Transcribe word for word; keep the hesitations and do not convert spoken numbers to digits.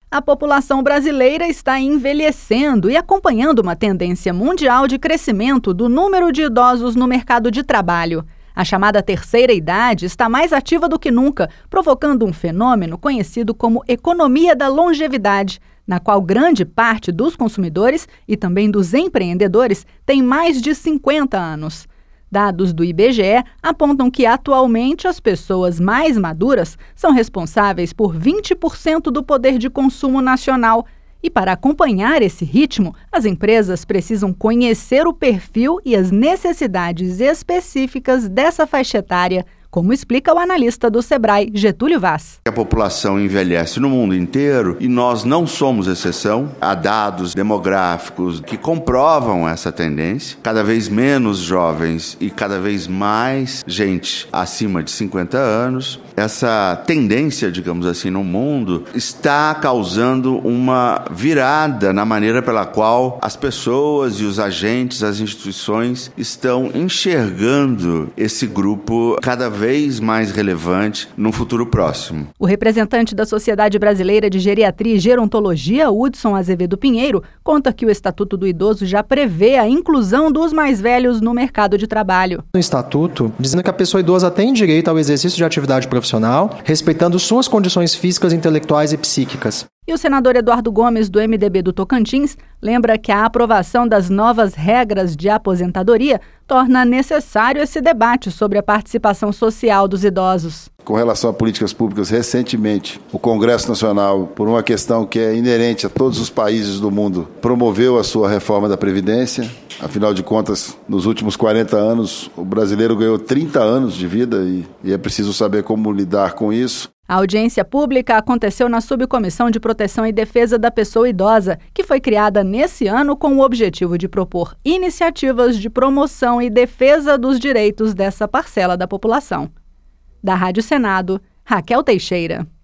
A população brasileira está envelhecendo e acompanhando uma tendência mundial de crescimento do número de idosos no mercado de trabalho. A chamada terceira idade está mais ativa do que nunca, provocando um fenômeno conhecido como economia da longevidade, na qual grande parte dos consumidores e também dos empreendedores tem mais de cinquenta anos. Dados do I B G E apontam que, atualmente, as pessoas mais maduras são responsáveis por vinte por cento do poder de consumo nacional. E, para acompanhar esse ritmo, as empresas precisam conhecer o perfil e as necessidades específicas dessa faixa etária, como explica o analista do Sebrae, Getúlio Vaz. A população envelhece no mundo inteiro e nós não somos exceção. Há dados demográficos que comprovam essa tendência. Cada vez menos jovens e cada vez mais gente acima de cinquenta anos. Essa tendência, digamos assim, no mundo está causando uma virada na maneira pela qual as pessoas e os agentes, as instituições estão enxergando esse grupo cada vez vez mais relevante no futuro próximo. O representante da Sociedade Brasileira de Geriatria e Gerontologia, Hudson Azevedo Pinheiro, conta que o Estatuto do Idoso já prevê a inclusão dos mais velhos no mercado de trabalho. No Estatuto, dizendo que a pessoa idosa tem direito ao exercício de atividade profissional, respeitando suas condições físicas, intelectuais e psíquicas. E o senador Eduardo Gomes, do M D B do Tocantins, lembra que a aprovação das novas regras de aposentadoria torna necessário esse debate sobre a participação social dos idosos. Com relação a políticas públicas, recentemente, o Congresso Nacional, por uma questão que é inerente a todos os países do mundo, promoveu a sua reforma da Previdência. Afinal de contas, nos últimos quarenta anos, o brasileiro ganhou trinta anos de vida e, e é preciso saber como lidar com isso. A audiência pública aconteceu na Subcomissão de Proteção e Defesa da Pessoa Idosa, que foi criada nesse ano com o objetivo de propor iniciativas de promoção e defesa dos direitos dessa parcela da população. Da Rádio Senado, Raquel Teixeira.